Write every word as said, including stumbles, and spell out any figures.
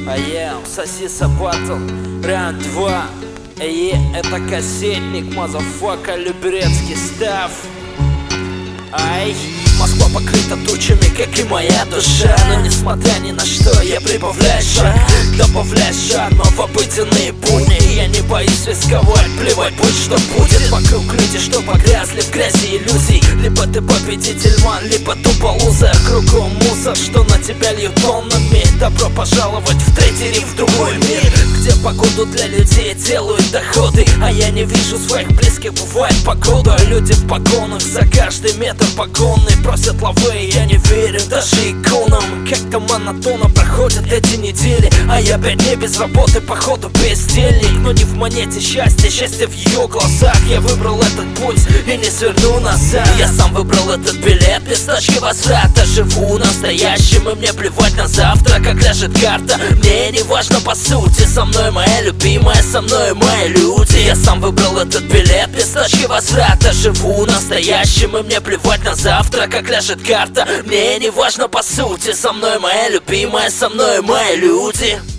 А я сосиса батл, раунд два. Эй, это кассетник, мазафака, Люберецкий став. Ай, Москва покрыта тучами, как и моя душа. Но несмотря ни на что, я прибавляю шаг, добавляю шарма в обыденные будни. Я не боюсь рисковать, плевать, будь что будет. Вокруг люди, что погрязли в грязи иллюзий. Либо ты победитель, ман, либо тупо лузер. Кругом мусор, что на тебя льют тоннами. Добро пожаловать в третий риф, в другой мир, где погоду для людей делают доходы. А я не вижу своих близких, бывает погода. Люди в погонах за каждый метр погонный просят лавы, я не верю даже иконам. Как-то монотонно проходят эти недели, а я опять не без работы, походу бездельник. Но не в монете счастье, счастье в ее глазах. Я выбрал этот путь и не сверну назад. Я сам выбрал этот билет, без точки возврата. Живу настоящим, и мне плевать на завтра, как ляжет карта. Мне не важно по сути, со мной моя любимая, со мной мои люди. Я сам выбрал этот билет, без точки возврата. Живу настоящим, и мне плевать на завтра, как ляжет карта. Мне не важно по сути, со мной моя любимая, со мной мои люди.